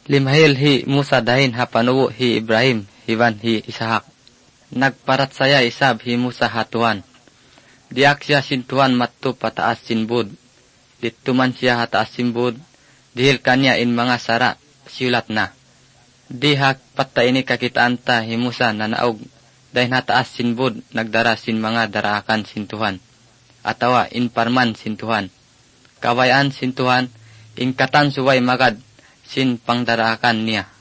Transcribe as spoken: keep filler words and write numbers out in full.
Limhayil hi Musa dahin hapanuwo hi Ibrahim, hiwan hi Isahak. Nagparat saya isab hi Musa hatuan. Diak siya sintuan matto pataas sinbud. Dituman siya hataas sinbud. Dihil kanya in mga sara, siulat na. Dihak patta ini kakitaan ta hi Musa na naog. Dahin hataas sinbud, nagdara sin mga daraakan sintuhan. Atawa in parman sintuhan. Kawayan sintuhan, in katan suway magad, sin pangdaraakan niya.